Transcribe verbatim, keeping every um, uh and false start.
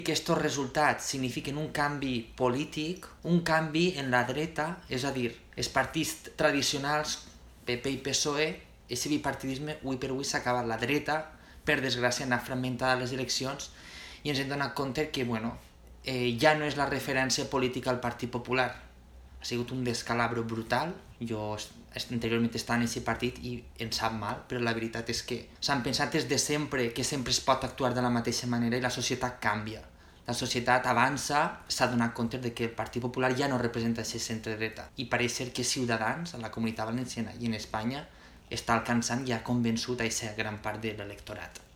Aquests resultats signifiquen un canvi polític, un canvi en la dreta, és a dir, els partits tradicionals, P P i P S O E, aquest bipartidisme, avui per avui s'ha acabat. La dreta, per desgràcia, n'ha fragmentat les eleccions i ens hem donat compte que bueno, eh, ja no és la referència política al Partit Popular. Ha sigut un descalabro brutal. Jo anteriorment estava en aquest partit i em sap mal, però la veritat és que s'han pensat des de sempre que sempre es pot actuar de la mateixa manera i la societat canvia. La societat avança, s'ha donat compte de que el Partit Popular ja no representa aquest centre-dreta i pareix ser que Ciutadans, a la Comunitat Valenciana i en Espanya, està alcançant ja convençut a aquesta gran part de l'electorat.